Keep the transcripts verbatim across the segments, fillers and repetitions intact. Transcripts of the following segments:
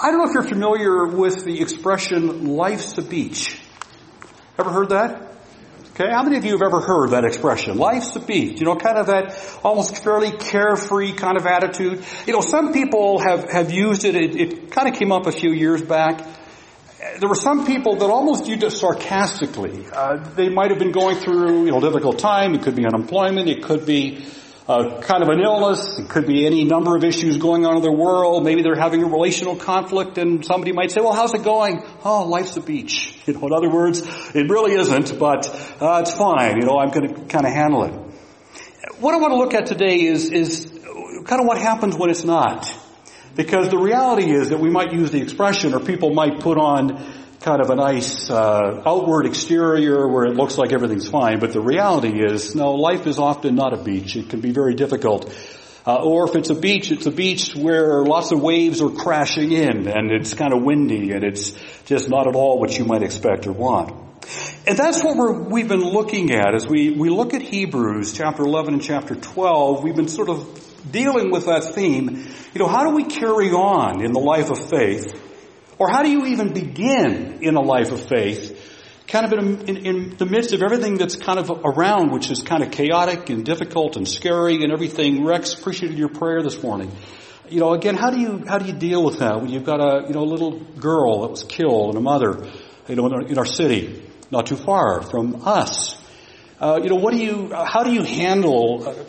I don't know if you're familiar with the expression, life's a beach. Ever heard that? Okay, how many of you have ever heard that expression? Life's a beach. You know, kind of that almost fairly carefree kind of attitude. You know, some people have, have used it. it. It kind of came up a few years back. There were some people that almost used it sarcastically. Uh, they might have been going through, you know, a difficult time. It could be unemployment. It could be uh, kind of an illness. It could be any number of issues going on in their world. Maybe they're having a relational conflict, and somebody might say, well, how's it going? Oh, life's a beach. You know, in other words, it really isn't, but uh, it's fine. You know, I'm going to kind of handle it. What I want to look at today is, is kind of what happens when it's not. Because the reality is that we might use the expression, or people might put on kind of a nice uh, outward exterior where it looks like everything's fine, but the reality is, no, life is often not a beach. It can be very difficult. Uh, or if it's a beach, it's a beach where lots of waves are crashing in, and it's kind of windy, and it's just not at all what you might expect or want. And that's what we're, we've been looking at as we, we look at Hebrews chapter eleven and chapter twelve. We've been sort of dealing with that theme. You know, how do we carry on in the life of faith? Or how do you even begin in a life of faith? Kind of in, in, in the midst of everything that's kind of around, which is kind of chaotic and difficult and scary and everything. Rex, appreciated your prayer this morning. You know, again, how do you, how do you deal with that when you've got a, you know, little girl that was killed and a mother, you know, in our, in our city, not too far from us? Uh, you know, what do you, how do you handle uh,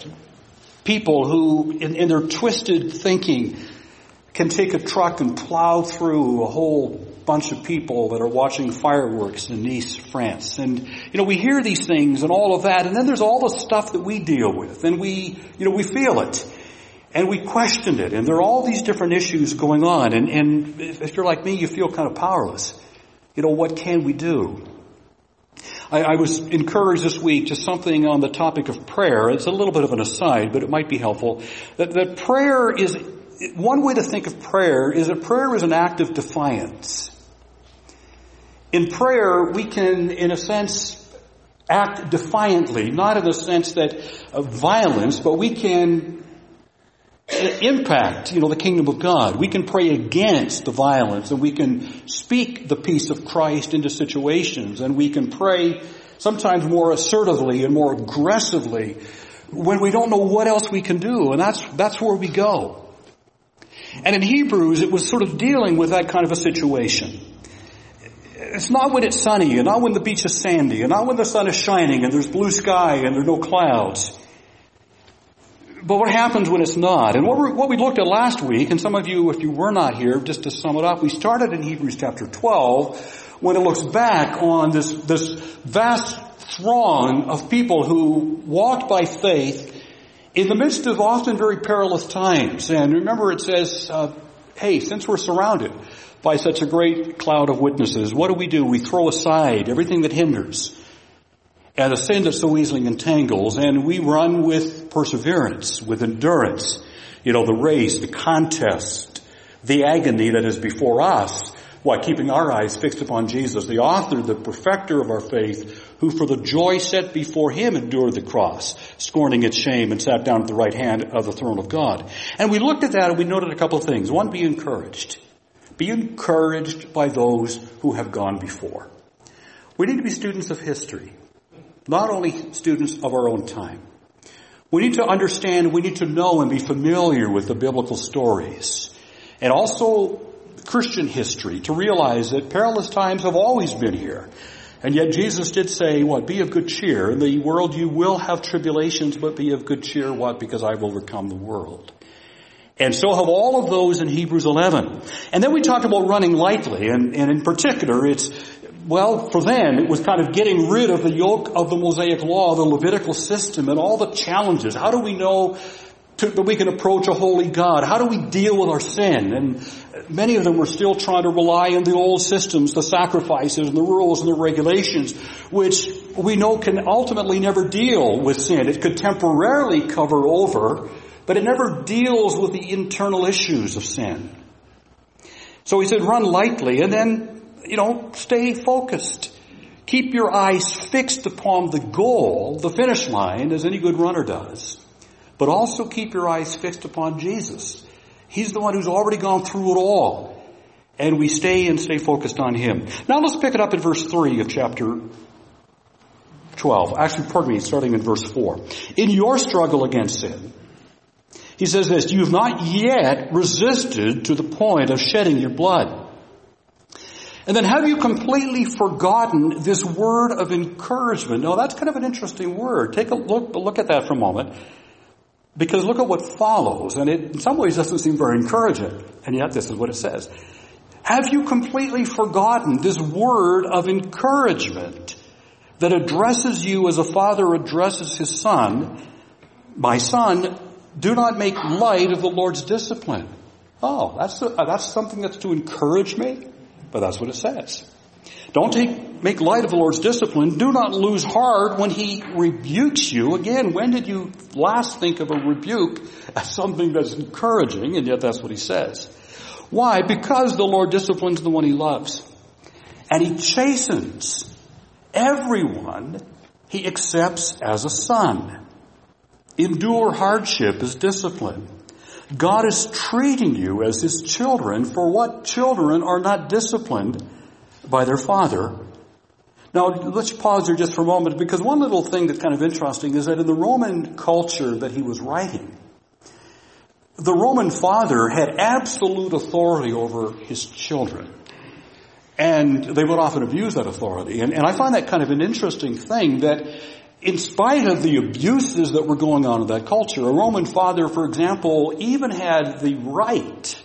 people who, in, in their twisted thinking, can take a truck and plow through a whole bunch of people that are watching fireworks in Nice, France? And, you know, we hear these things and all of that, and then there's all the stuff that we deal with, and we, you know, we feel it, and we question it, and there are all these different issues going on, and, and if you're like me, you feel kind of powerless. You know, what can we do? I, I was encouraged this week to something on the topic of prayer. It's a little bit of an aside, but it might be helpful. That, that prayer is, one way to think of prayer is that prayer is an act of defiance. In prayer, we can, in a sense, act defiantly, not in the sense that of violence, but we can impact, you know, the kingdom of God. We can pray against the violence, and we can speak the peace of Christ into situations, and we can pray sometimes more assertively and more aggressively when we don't know what else we can do, and that's that's where we go. And in Hebrews, it was sort of dealing with that kind of a situation. It's not when it's sunny, and not when the beach is sandy, and not when the sun is shining, and there's blue sky, and there's no clouds. But what happens when it's not? And what, we what we looked at last week, and some of you, if you were not here, just to sum it up, we started in Hebrews chapter twelve, when it looks back on this, this vast throng of people who walked by faith in the midst of often very perilous times. And remember, it says, uh, hey, since we're surrounded by such a great cloud of witnesses, what do we do? We throw aside everything that hinders and the sin that so easily entangles, and we run with perseverance, with endurance, you know, the race, the contest, the agony that is before us, while keeping our eyes fixed upon Jesus, the author, the perfecter of our faith, who for the joy set before him endured the cross, scorning its shame, and sat down at the right hand of the throne of God. And we looked at that and we noted a couple of things. One, be encouraged. Be encouraged by those who have gone before. We need to be students of history. Not only students of our own time. We need to understand, we need to know and be familiar with the biblical stories. And also Christian history, to realize that perilous times have always been here. And yet Jesus did say, what? Be of good cheer. In the world you will have tribulations, but be of good cheer. What? Because I've overcome the world. And so have all of those in Hebrews eleven. And then we talked about running lightly, and, and in particular it's, well, for them, it was kind of getting rid of the yoke of the Mosaic law, the Levitical system, and all the challenges. How do we know to, that we can approach a holy God? How do we deal with our sin? And many of them were still trying to rely on the old systems, the sacrifices and the rules and the regulations, which we know can ultimately never deal with sin. It could temporarily cover over, but it never deals with the internal issues of sin. So he said, run lightly, and then, you know, stay focused. Keep your eyes fixed upon the goal, the finish line, as any good runner does. But also keep your eyes fixed upon Jesus. He's the one who's already gone through it all. And we stay and stay focused on Him. Now let's pick it up at verse three of chapter twelve. Actually, pardon me, starting in verse four. In your struggle against sin, he says this, you have not yet resisted to the point of shedding your blood. And then have you completely forgotten this word of encouragement? Now that's kind of an interesting word. Take a look, look at that for a moment. Because look at what follows. And it in some ways doesn't seem very encouraging. And yet this is what it says. Have you completely forgotten this word of encouragement that addresses you as a father addresses his son? My son, do not make light of the Lord's discipline. Oh, that's, a, that's something that's to encourage me? But that's what it says. Don't take, make light of the Lord's discipline. Do not lose heart when He rebukes you. Again, when did you last think of a rebuke as something that's encouraging? And yet that's what He says. Why? Because the Lord disciplines the one He loves. And He chastens everyone He accepts as a son. Endure hardship as discipline. God is treating you as His children, for what children are not disciplined by their father? Now, let's pause there just for a moment, because one little thing that's kind of interesting is that in the Roman culture that he was writing, the Roman father had absolute authority over his children. And they would often abuse that authority. And, and I find that kind of an interesting thing, that in spite of the abuses that were going on in that culture, a Roman father, for example, even had the right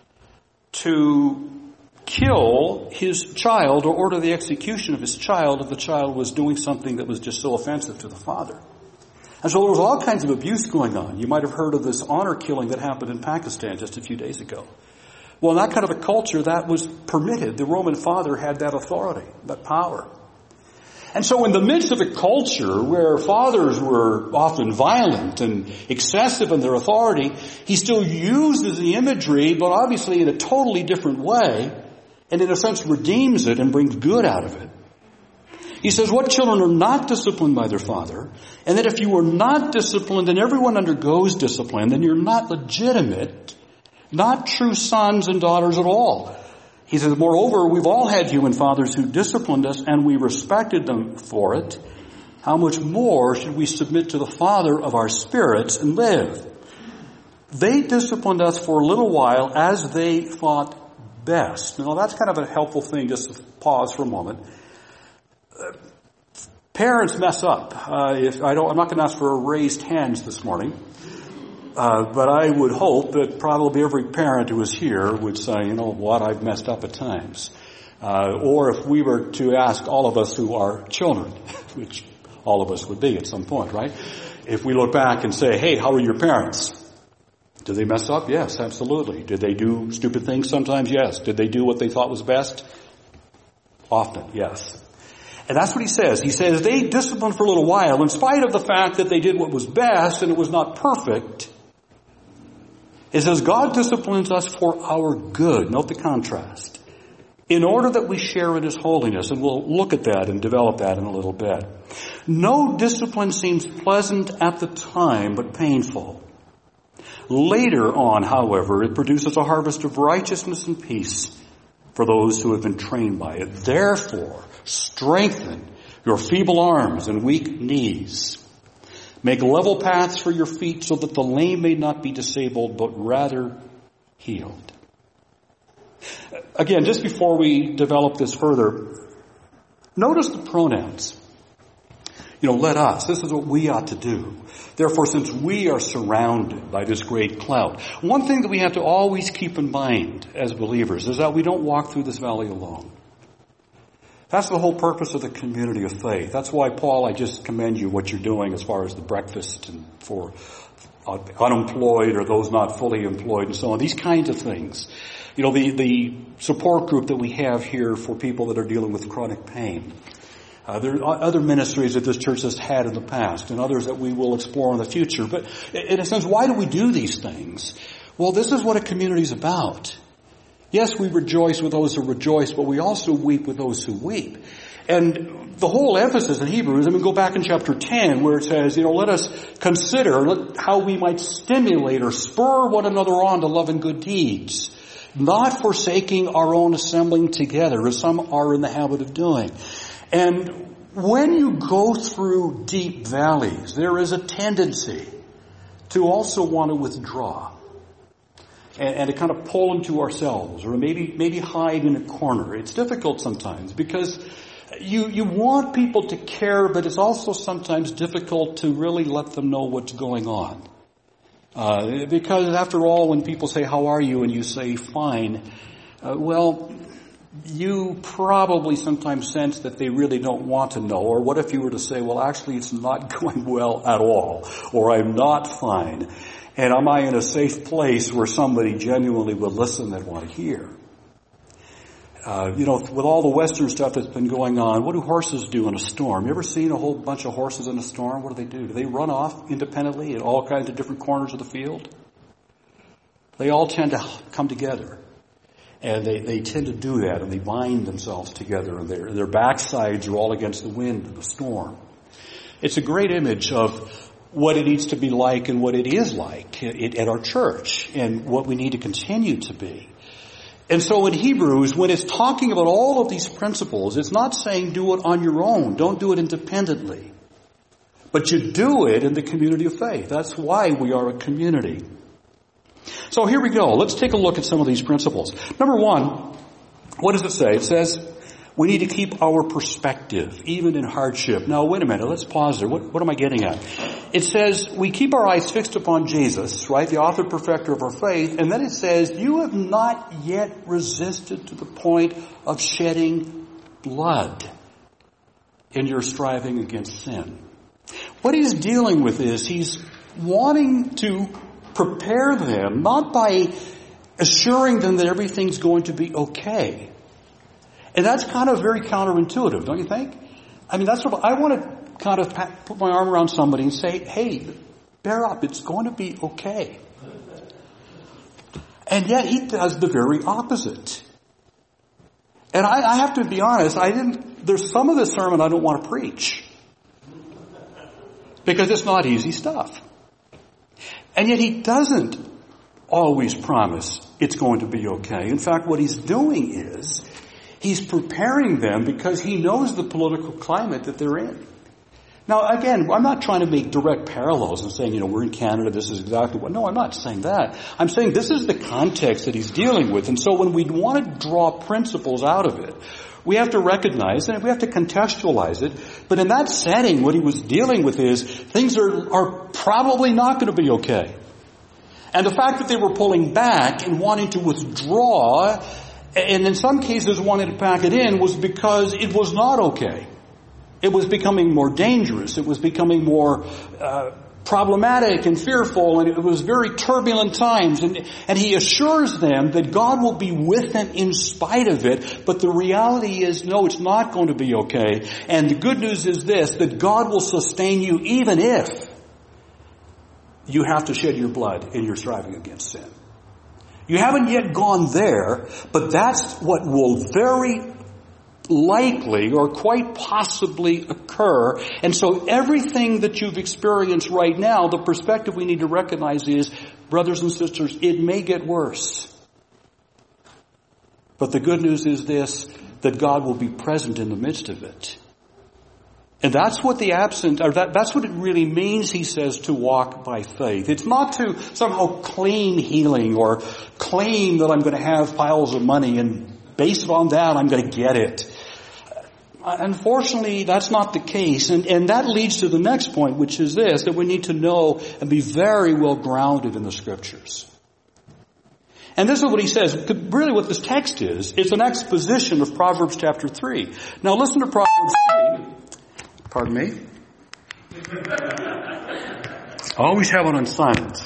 to kill his child or order the execution of his child if the child was doing something that was just so offensive to the father. And so there was all kinds of abuse going on. You might have heard of this honor killing that happened in Pakistan just a few days ago. Well, in that kind of a culture, that was permitted. The Roman father had that authority, that power. And so in the midst of a culture where fathers were often violent and excessive in their authority, he still uses the imagery, but obviously in a totally different way, and in a sense redeems it and brings good out of it. He says, what children are not disciplined by their father, and that if you are not disciplined and everyone undergoes discipline, then you're not legitimate, not true sons and daughters at all. He says, moreover, we've all had human fathers who disciplined us and we respected them for it. How much more should we submit to the Father of our spirits and live? They disciplined us for a little while as they thought best. Now that's kind of a helpful thing, just to pause for a moment. Uh, parents mess up. Uh, if I don't, I'm not going to ask for raised hands this morning. Uh, but I would hope that probably every parent who is here would say, you know what, I've messed up at times. Uh, or if we were to ask all of us who are children, which all of us would be at some point, right? If we look back and say, hey, how are your parents? Did they mess up? Yes, absolutely. Did they do stupid things sometimes? Yes. Did they do what they thought was best? Often, yes. And that's what he says. He says they disciplined for a little while in spite of the fact that they did what was best and it was not perfect. It says God disciplines us for our good. Note the contrast. In order that we share in His holiness. And we'll look at that and develop that in a little bit. No discipline seems pleasant at the time, but painful. Later on, however, it produces a harvest of righteousness and peace for those who have been trained by it. Therefore, strengthen your feeble arms and weak knees. Make level paths for your feet so that the lame may not be disabled, but rather healed. Again, just before we develop this further, notice the pronouns. You know, let us. This is what we ought to do. Therefore, since we are surrounded by this great cloud, one thing that we have to always keep in mind as believers is that we don't walk through this valley alone. That's the whole purpose of the community of faith. That's why, Paul, I just commend you what you're doing as far as the breakfast and for unemployed or those not fully employed and so on. These kinds of things. You know, the, the support group that we have here for people that are dealing with chronic pain. Uh, there are other ministries that this church has had in the past and others that we will explore in the future. But in a sense, why do we do these things? Well, this is what a community is about. Yes, we rejoice with those who rejoice, but we also weep with those who weep. And the whole emphasis in Hebrews, I mean, go back in chapter ten where it says, you know, let us consider how we might stimulate or spur one another on to love and good deeds. not forsaking our own assembling together, as some are in the habit of doing. And when you go through deep valleys, there is a tendency to also want to withdraw and, and to kind of pull into ourselves, or maybe maybe hide in a corner. It's difficult sometimes because you you want people to care, but it's also sometimes difficult to really let them know what's going on. Uh, because after all, when people say, "How are you?" and you say, "Fine," uh, well, you probably sometimes sense that they really don't want to know. Or what if you were to say, "Well, actually, it's not going well at all," or "I'm not fine," and am I in a safe place where somebody genuinely will listen and want to hear? Uh, you know, with all the Western stuff that's been going on, what do horses do in a storm? You ever seen a whole bunch of horses in a storm? What do they do? Do they run off independently at all kinds of different corners of the field? They all tend to come together. And they, they tend to do that, and they bind themselves together, and their, their backsides are all against the wind of the storm. It's a great image of what it needs to be like and what it is like at, at our church, and what we need to continue to be. And so in Hebrews, when it's talking about all of these principles, it's not saying do it on your own. Don't do it independently. But you do it in the community of faith. That's why we are a community. So here we go. Let's take a look at some of these principles. Number one, what does it say? It says we need to keep our perspective, even in hardship. Now, wait a minute. Let's pause there. What, what am I getting at? It says we keep our eyes fixed upon Jesus, right? The author, perfecter of our faith. And then it says you have not yet resisted to the point of shedding blood in your striving against sin. What he's dealing with is he's wanting to prepare them, not by assuring them that everything's going to be okay. And that's kind of very counterintuitive, don't you think? I mean, that's what I want to kind of put my arm around somebody and say, hey, bear up, it's going to be okay. And yet he does the very opposite. And I, I have to be honest, I didn't, there's some of the sermon I don't want to preach. Because it's not easy stuff. And yet he doesn't always promise it's going to be okay. In fact, what he's doing is he's preparing them because he knows the political climate that they're in. Now, again, I'm not trying to make direct parallels and saying, you know, we're in Canada, this is exactly what. No, I'm not saying that. I'm saying this is the context that he's dealing with. And so when we want to draw principles out of it, we have to recognize and we have to contextualize it. But in that setting, what he was dealing with is things are, are probably not going to be okay. And the fact that they were pulling back and wanting to withdraw, and in some cases wanting to pack it in, was because it was not okay. It was becoming more dangerous. It was becoming more uh, problematic and fearful, and it was very turbulent times. And, and he assures them that God will be with them in spite of it. But the reality is, no, it's not going to be okay. And the good news is this, that God will sustain you even if you have to shed your blood in your striving against sin. You haven't yet gone there, but that's what will very likely or quite possibly occur. And so everything that you've experienced right now, the perspective we need to recognize is, brothers and sisters, it may get worse. But the good news is this, that God will be present in the midst of it. And that's what the absent, or that, that's what it really means, he says, to walk by faith. It's not to somehow claim healing or claim that I'm going to have piles of money and based on that I'm going to get it. Unfortunately, that's not the case. And, and that leads to the next point, which is this, that we need to know and be very well grounded in the Scriptures. And this is what he says. Really what this text is, it's an exposition of Proverbs chapter three. Now listen to Proverbs three. Pardon me? Always have it on silent.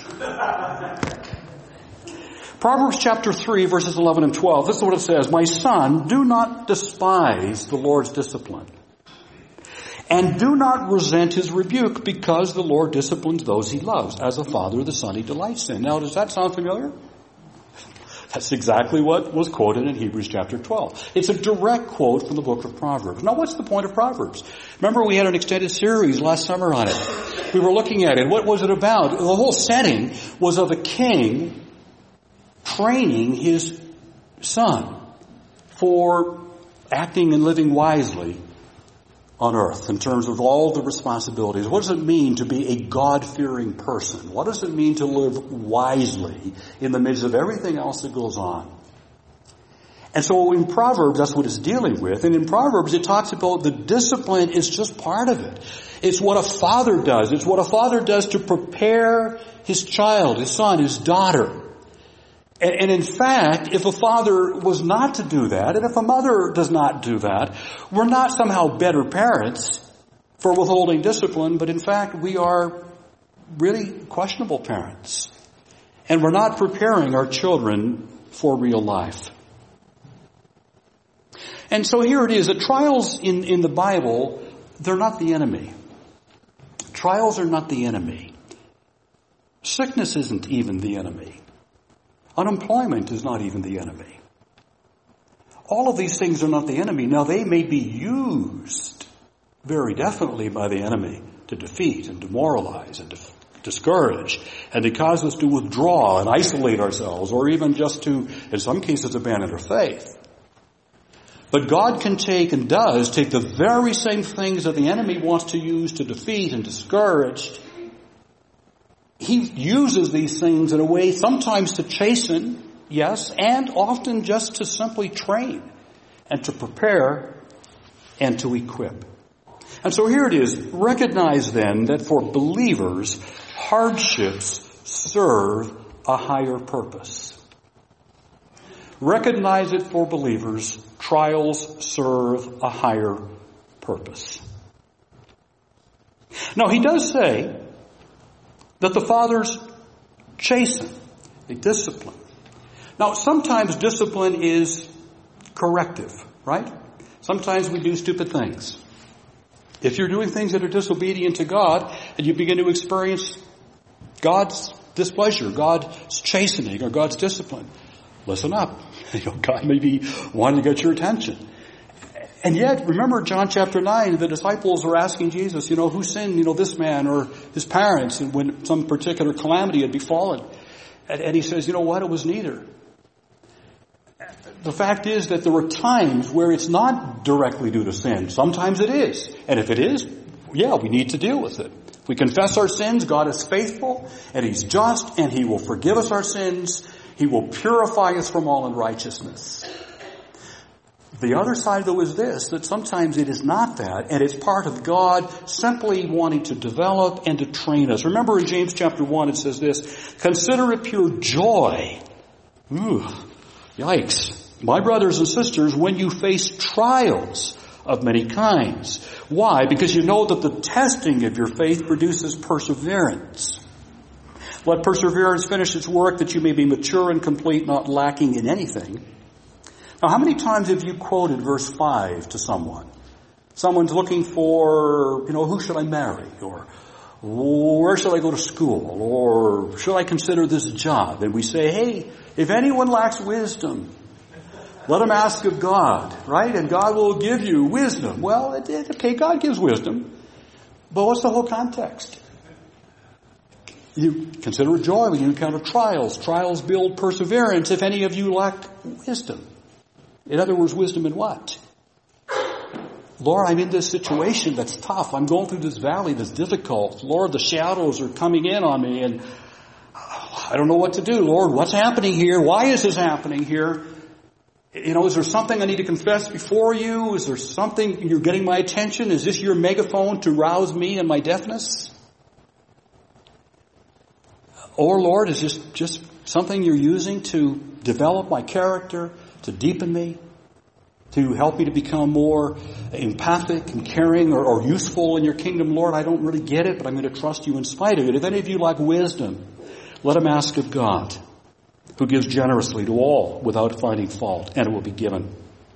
Proverbs chapter three, verses eleven and twelve. This is what it says. My son, do not despise the Lord's discipline. And do not resent his rebuke, because the Lord disciplines those he loves. As a father, the son he delights in. Now, does that sound familiar? That's exactly what was quoted in Hebrews chapter twelve. It's a direct quote from the book of Proverbs. Now, what's the point of Proverbs? Remember, we had an extended series last summer on it. We were looking at it. What was it about? The whole setting was of a king training his son for acting and living wisely on earth in terms of all the responsibilities. What does it mean to be a God-fearing person? What does it mean to live wisely in the midst of everything else that goes on? And so in Proverbs, that's what it's dealing with. And in Proverbs, it talks about the discipline is just part of it. It's what a father does. It's what a father does to prepare his child, his son, his daughter. And, and in fact, if a father was not to do that, and if a mother does not do that, we're not somehow better parents for withholding discipline, but in fact, we are really questionable parents. And we're not preparing our children for real life. And so here it is, that trials in, in the Bible, they're not the enemy. Trials are not the enemy. Sickness isn't even the enemy. Unemployment is not even the enemy. All of these things are not the enemy. Now, they may be used very definitely by the enemy to defeat and demoralize and def- discourage and to cause us to withdraw and isolate ourselves, or even just to, in some cases, abandon our faith. But God can take and does take the very same things that the enemy wants to use to defeat and discourage. He uses these things in a way sometimes to chasten, yes, and often just to simply train and to prepare and to equip. And so here it is. Recognize then that for believers, hardships serve a higher purpose. Recognize it for believers, trials serve a higher purpose. Now, he does say that the fathers chasten, they discipline. Now, sometimes discipline is corrective, right? Sometimes we do stupid things. If you're doing things that are disobedient to God and you begin to experience God's displeasure, God's chastening, or God's discipline, listen up. You know, God may be wanting to get your attention. And yet, remember John chapter nine, the disciples are asking Jesus, you know, who sinned, you know, this man or his parents, and when some particular calamity had befallen. And, and he says, you know what, it was neither. The fact is that there are times where it's not directly due to sin. Sometimes it is. And if it is, yeah, we need to deal with it. We confess our sins, God is faithful, and He's just, and He will forgive us our sins. He will purify us from all unrighteousness. The other side, though, is this, that sometimes it is not that, and it's part of God simply wanting to develop and to train us. Remember in James chapter one, it says this, consider it pure joy. Ooh, yikes. My brothers and sisters, when you face trials of many kinds. Why? Because you know that the testing of your faith produces perseverance. Let perseverance finish its work, that you may be mature and complete, not lacking in anything. Now, how many times have you quoted verse five to someone? Someone's looking for, you know, who should I marry? Or where should I go to school? Or should I consider this job? And we say, hey, if anyone lacks wisdom, let him ask of God, right? And God will give you wisdom. Well, it, it, okay, God gives wisdom. But what's the whole context? You consider it joy when you encounter trials. Trials build perseverance if any of you lack wisdom. In other words, wisdom in what? Lord, I'm in this situation that's tough. I'm going through this valley that's difficult. Lord, the shadows are coming in on me and I don't know what to do. Lord, what's happening here? Why is this happening here? You know, is there something I need to confess before you? Is there something you're getting my attention? Is this your megaphone to rouse me in my deafness? Or, Lord, is this just something you're using to develop my character, to deepen me, to help me to become more empathic and caring or, or useful in your kingdom? Lord, I don't really get it, but I'm going to trust you in spite of it. If any of you lack wisdom, let him ask of God, who gives generously to all without finding fault, and it will be given.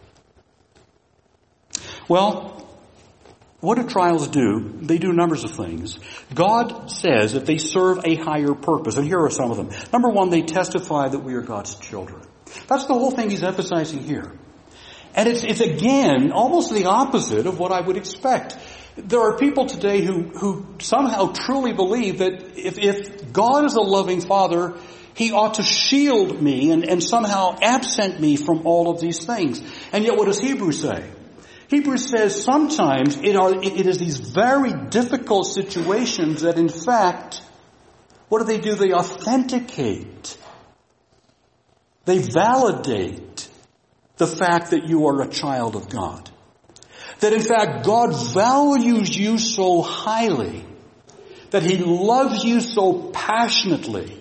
Well, what do trials do? They do numbers of things. God says that they serve a higher purpose, and here are some of them. Number one, they testify that we are God's children. That's the whole thing he's emphasizing here. And it's, it's again, almost the opposite of what I would expect. There are people today who, who somehow truly believe that if, if God is a loving Father, He ought to shield me and, and somehow absent me from all of these things. And yet what does Hebrews say? Hebrews says sometimes it, are, it is these very difficult situations that in fact, what do they do? They authenticate. They validate the fact that you are a child of God. That in fact God values you so highly, that He loves you so passionately,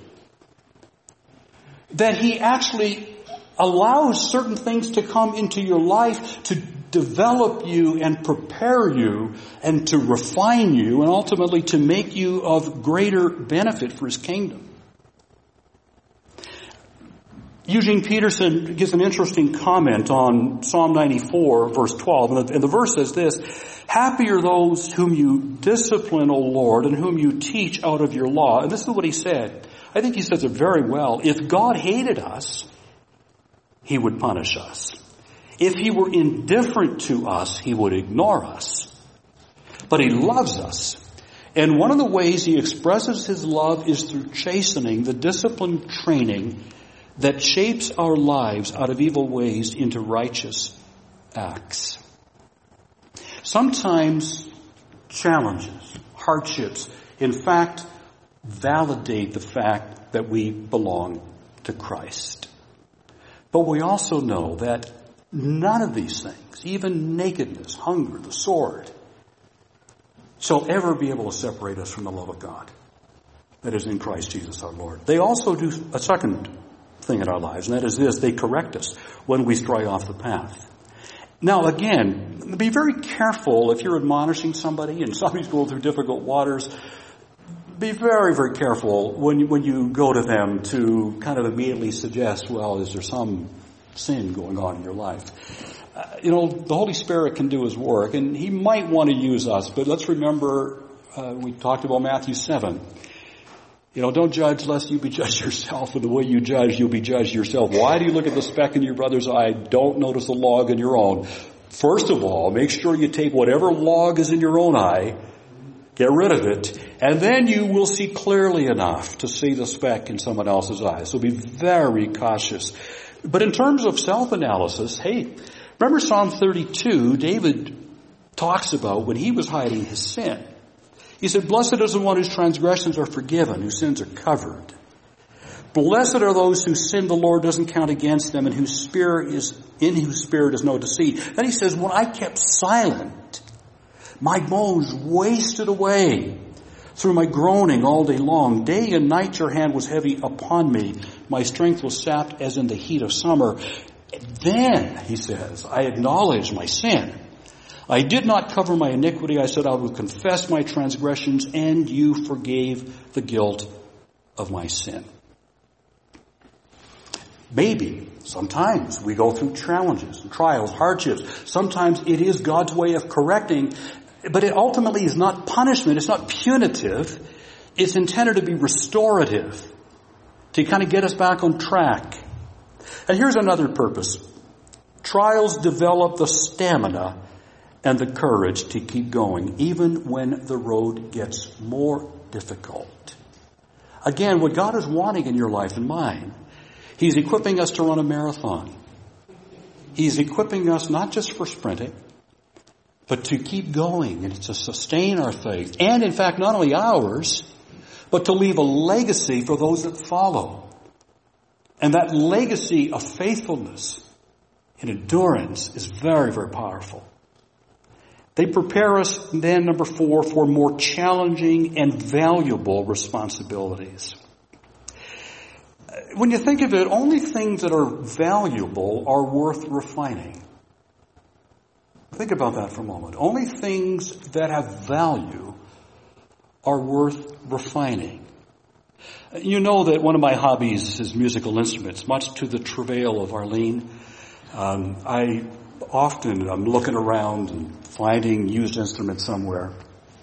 that He actually allows certain things to come into your life to develop you and prepare you and to refine you and ultimately to make you of greater benefit for His kingdom. Eugene Peterson gives an interesting comment on Psalm ninety-four, verse twelve, and the, and the verse says this: "Happy are those whom you discipline, O Lord, and whom you teach out of your law." And this is what he said. I think he says it very well. If God hated us, He would punish us. If He were indifferent to us, He would ignore us. But He loves us. And one of the ways He expresses His love is through chastening, the disciplined training that shapes our lives out of evil ways into righteous acts. Sometimes challenges, hardships, in fact, validate the fact that we belong to Christ. But we also know that none of these things, even nakedness, hunger, the sword, shall ever be able to separate us from the love of God that is in Christ Jesus our Lord. They also do a second thing in our lives, and that is this: they correct us when we stray off the path. Now again, be very careful if you're admonishing somebody and somebody's going through difficult waters. Be very, very careful when you, when you go to them to kind of immediately suggest, well, is there some sin going on in your life? Uh, you know, the Holy Spirit can do His work, and He might want to use us, but let's remember, uh, we talked about Matthew seven. You know, don't judge lest you be judged yourself. And the way you judge, you'll be judged yourself. Why do you look at the speck in your brother's eye? Don't notice the log in your own. First of all, make sure you take whatever log is in your own eye, get rid of it, and then you will see clearly enough to see the speck in someone else's eye. So be very cautious. But in terms of self-analysis, hey, remember Psalm thirty-two, David talks about when he was hiding his sin. He said, "Blessed is the one whose transgressions are forgiven, whose sins are covered. Blessed are those whose sin the Lord doesn't count against them, and whose spirit is in whose spirit is no deceit." Then he says, "When I kept silent, my bones wasted away through my groaning all day long. Day and night your hand was heavy upon me. My strength was sapped as in the heat of summer. Then," he says, "I acknowledged my sin. I did not cover my iniquity. I said I would confess my transgressions, and you forgave the guilt of my sin." Maybe, sometimes we go through challenges, trials, hardships. Sometimes it is God's way of correcting, but it ultimately is not punishment. It's not punitive. It's intended to be restorative, to kind of get us back on track. And here's another purpose. Trials develop the stamina and the courage to keep going, even when the road gets more difficult. Again, what God is wanting in your life and mine, He's equipping us to run a marathon. He's equipping us not just for sprinting, but to keep going and to sustain our faith. And in fact, not only ours, but to leave a legacy for those that follow. And that legacy of faithfulness and endurance is very, very powerful. They prepare us then, number four, for more challenging and valuable responsibilities. When you think of it, only things that are valuable are worth refining. Think about that for a moment. Only things that have value are worth refining. You know that one of my hobbies is musical instruments, much to the travail of Arlene. Um, I often I'm looking around and finding used instruments somewhere.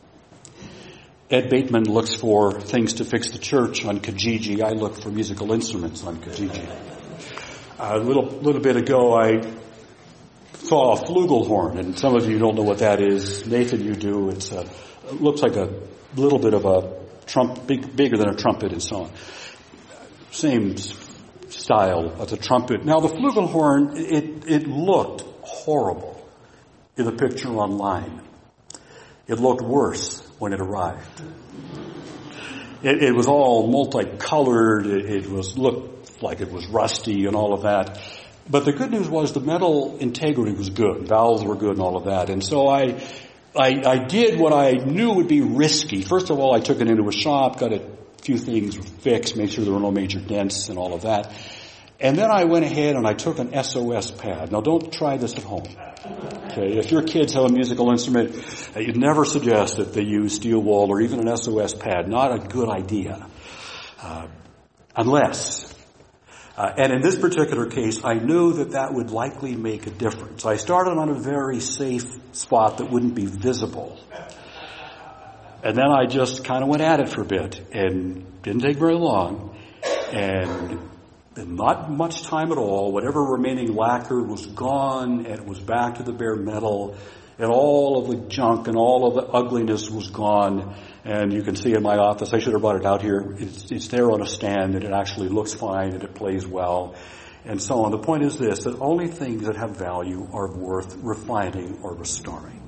Ed Bateman looks for things to fix the church on Kijiji. I look for musical instruments on Kijiji. A little little bit ago, I saw a flugelhorn, and some of you don't know what that is. Nathan, you do. It's a, it looks like a little bit of a trump, big, bigger than a trumpet and so on. same style as a trumpet. Now the flugelhorn, it, it looked horrible in the picture online. It looked worse when it arrived. It, it was all multicolored. It, it was looked like it was rusty and all of that. But the good news was the metal integrity was good. Valves were good and all of that. And so I, I, I did what I knew would be risky. First of all, I took it into a shop, got a few things fixed, made sure there were no major dents and all of that. And then I went ahead and I took an S O S pad. Now don't try this at home. Okay, if your kids have a musical instrument, you'd never suggest that they use steel wool or even an S O S pad. Not a good idea. Uh, unless, uh, and in this particular case, I knew that that would likely make a difference. I started on a very safe spot that wouldn't be visible. And then I just kind of went at it for a bit and didn't take very long. And not much time at all. Whatever remaining lacquer was gone, and it was back to the bare metal, and all of the junk and all of the ugliness was gone. And you can see in my office, I should have brought it out here, it's, it's there on a stand, and it actually looks fine, and it plays well, and so on. The point is this, that only things that have value are worth refining or restoring.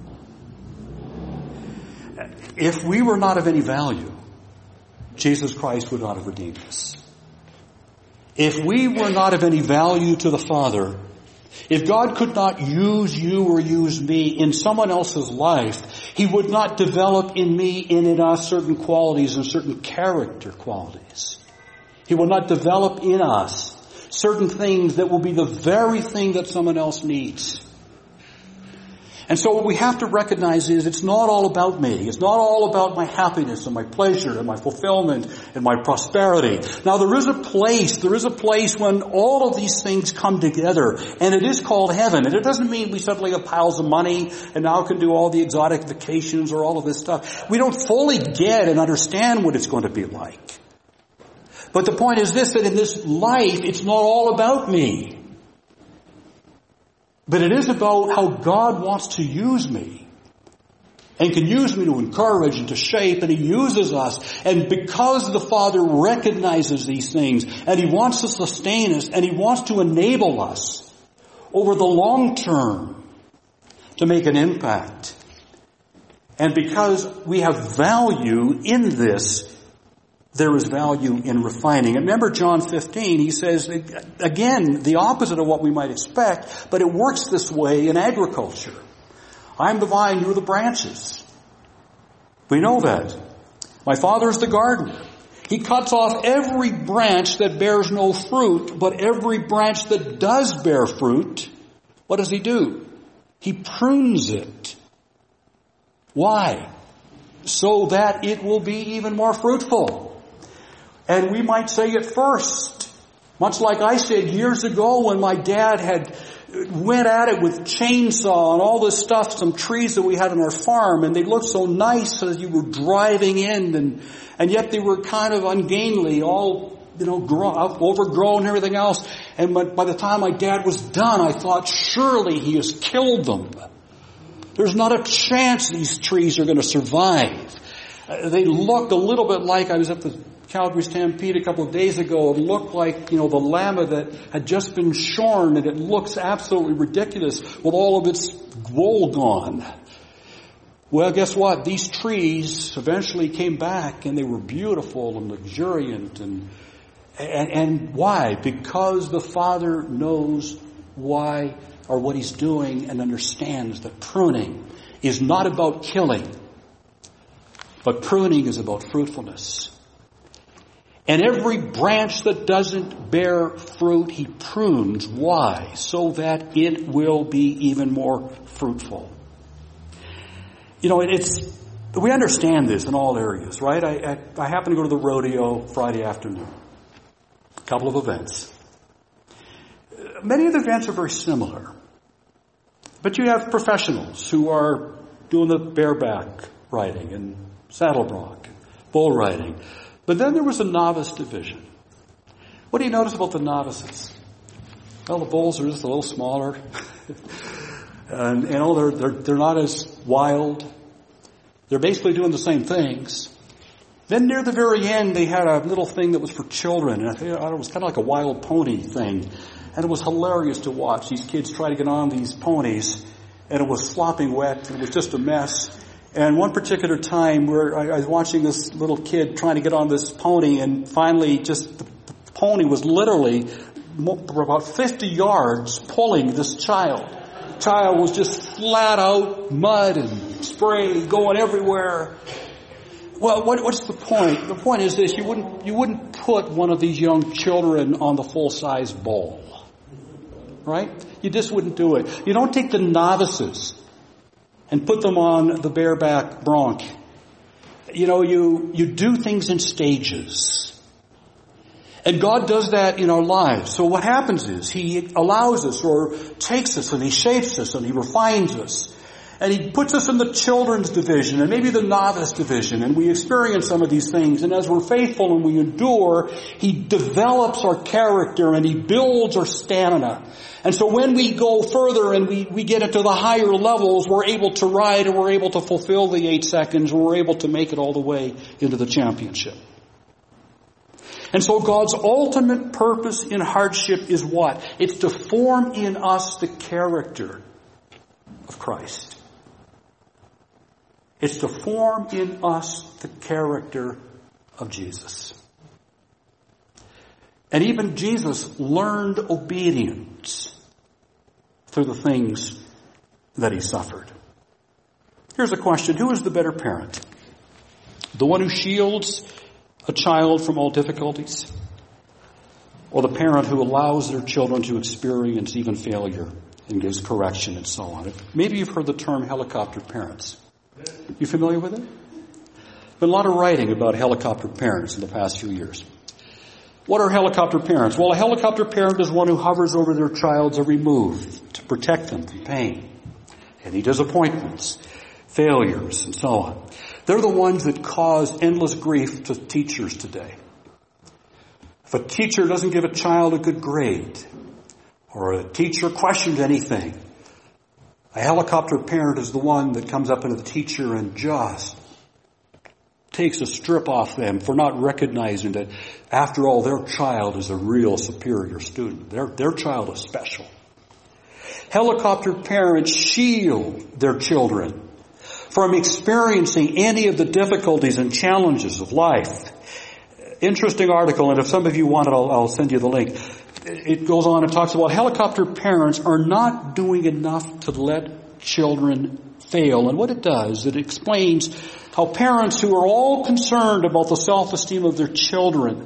If we were not of any value, Jesus Christ would not have redeemed us. If we were not of any value to the Father, if God could not use you or use me in someone else's life, He would not develop in me and in us certain qualities and certain character qualities. He will not develop in us certain things that will be the very thing that someone else needs. And so what we have to recognize is it's not all about me. It's not all about my happiness and my pleasure and my fulfillment and my prosperity. Now there is a place, there is a place when all of these things come together, and it is called heaven. And it doesn't mean we suddenly have piles of money and now can do all the exotic vacations or all of this stuff. We don't fully get and understand what it's going to be like. But the point is this, that in this life, it's not all about me. But it is about how God wants to use me and can use me to encourage and to shape, and He uses us. And because the Father recognizes these things and He wants to sustain us and He wants to enable us over the long term to make an impact. And because we have value in this, there is value in refining. And remember John fifteen, he says, again, the opposite of what we might expect, but it works this way in agriculture. I'm the vine, you're the branches. We know that. My Father is the gardener. He cuts off every branch that bears no fruit, but every branch that does bear fruit, what does He do? He prunes it. Why? So that it will be even more fruitful. And we might say at first, much like I said years ago when my dad had went at it with chainsaw and all this stuff, some trees that we had on our farm, and they looked so nice as you were driving in, and and yet they were kind of ungainly, all, you know, grown, overgrown and everything else. And by the time my dad was done, I thought, surely he has killed them. There's not a chance these trees are going to survive. Uh, they looked a little bit like, I was at the Calgary Stampede a couple of days ago. It looked like, you know, the llama that had just been shorn, and it looks absolutely ridiculous with all of its wool gone. Well, guess what? These trees eventually came back, and they were beautiful and luxuriant. And, and, and why? Because the Father knows why or what He's doing and understands that pruning is not about killing, but pruning is about fruitfulness. And every branch that doesn't bear fruit, He prunes. Why? So that it will be even more fruitful. You know, it's, we understand this in all areas, right? I, I, I happen to go to the rodeo Friday afternoon. A couple of events. Many of the events are very similar. But you have professionals who are doing the bareback riding and saddle bronc, bull riding. But then there was a novice division. What do you notice about the novices? Well, the bulls are just a little smaller. and, you know, they're, they're, they're not as wild. They're basically doing the same things. Then near the very end, they had a little thing that was for children. And it was kind of like a Wild Pony thing. And it was hilarious to watch these kids try to get on these ponies. And it was slopping wet. And it was just a mess. And one particular time where I was watching this little kid trying to get on this pony, and finally just the pony was literally for about fifty yards pulling this child. The child was just flat out mud and spray going everywhere. Well, what, what's the point? The point is this: you wouldn't you wouldn't put one of these young children on the full-size bowl, right? You just wouldn't do it. You don't take the novices and put them on the bareback bronc. You know, you, you do things in stages. And God does that in our lives. So what happens is He allows us or takes us and He shapes us and He refines us. And He puts us in the children's division and maybe the novice division, and we experience some of these things. And as we're faithful and we endure, He develops our character and He builds our stamina. And so when we go further and we, we get into the higher levels, we're able to ride and we're able to fulfill the eight seconds and we're able to make it all the way into the championship. And so God's ultimate purpose in hardship is what? It's to form in us the character of Christ. It's to form in us the character of Jesus. And even Jesus learned obedience through the things that He suffered. Here's a question: who is the better parent? The one who shields a child from all difficulties? Or the parent who allows their children to experience even failure and gives correction and so on? Maybe you've heard the term helicopter parents. You familiar with it? Been a lot of writing about helicopter parents in the past few years. What are helicopter parents? Well, a helicopter parent is one who hovers over their child's every move to protect them from pain, any disappointments, failures, and so on. They're the ones that cause endless grief to teachers today. If a teacher doesn't give a child a good grade, or a teacher questions anything, a helicopter parent is the one that comes up into the teacher and just takes a strip off them for not recognizing that, after all, their child is a real superior student. Their, their child is special. Helicopter parents shield their children from experiencing any of the difficulties and challenges of life. Interesting article, and if some of you want it, I'll, I'll send you the link. It goes on and talks about helicopter parents are not doing enough to let children fail. And what it does, it explains how parents who are all concerned about the self-esteem of their children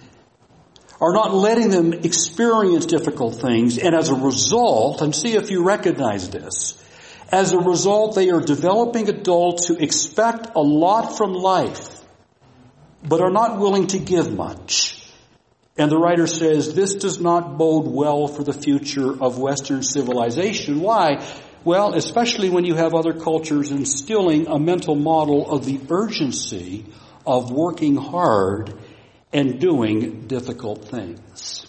are not letting them experience difficult things. And as a result, and see if you recognize this, as a result, they are developing adults who expect a lot from life, but are not willing to give much. And the writer says, this does not bode well for the future of Western civilization. Why? Well, especially when you have other cultures instilling a mental model of the urgency of working hard and doing difficult things.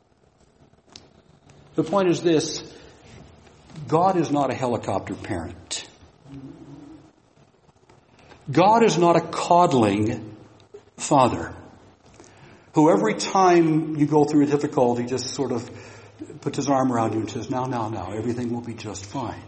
The point is this: God is not a helicopter parent. God is not a coddling father who every time you go through a difficulty just sort of puts his arm around you and says, now, now, now, everything will be just fine.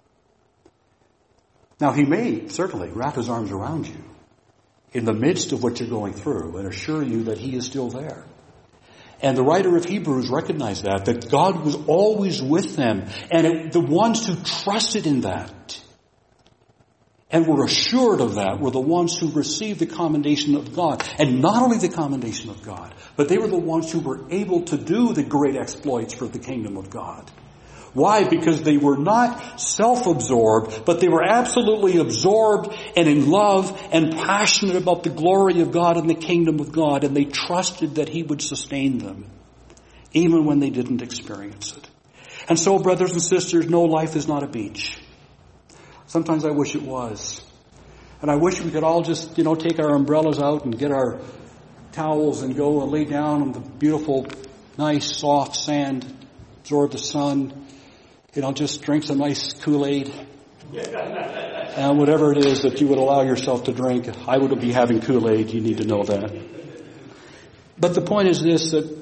Now, he may certainly wrap his arms around you in the midst of what you're going through and assure you that he is still there. And the writer of Hebrews recognized that, that God was always with them. And it, the ones who trusted in that and were assured of that were the ones who received the commendation of God. And not only the commendation of God, but they were the ones who were able to do the great exploits for the kingdom of God. Why? Because they were not self-absorbed, but they were absolutely absorbed and in love and passionate about the glory of God and the kingdom of God. And they trusted that He would sustain them, even when they didn't experience it. And so, brothers and sisters, no, life is not a beach. Sometimes I wish it was. And I wish we could all just, you know, take our umbrellas out and get our towels and go and lay down on the beautiful, nice, soft sand, absorb the sun, you know, just drink some nice Kool-Aid. And whatever it is that you would allow yourself to drink, I would be having Kool-Aid. You need to know that. But the point is this, that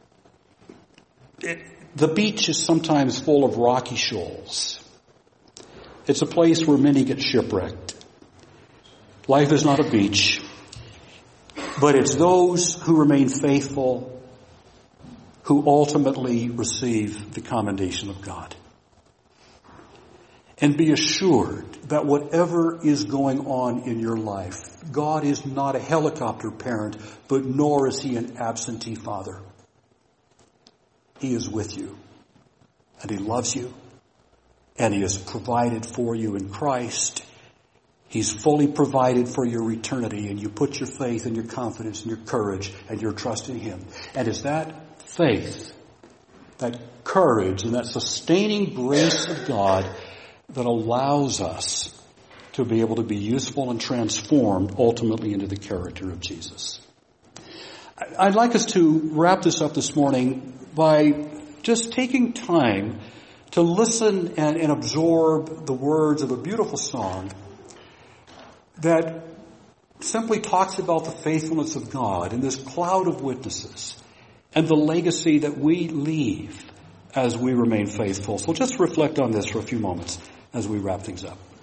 it, the beach is sometimes full of rocky shoals. It's a place where many get shipwrecked. Life is not a beach, but it's those who remain faithful who ultimately receive the commendation of God. And be assured that whatever is going on in your life, God is not a helicopter parent, but nor is He an absentee father. He is with you, and He loves you, and He has provided for you in Christ. He's fully provided for your eternity, and you put your faith and your confidence and your courage and your trust in Him. And it's that faith, that courage, and that sustaining grace of God that allows us to be able to be useful and transformed ultimately into the character of Jesus. I'd like us to wrap this up this morning by just taking time to listen and, and absorb the words of a beautiful song that simply talks about the faithfulness of God in this cloud of witnesses and the legacy that we leave as we remain faithful. So just reflect on this for a few moments as we wrap things up.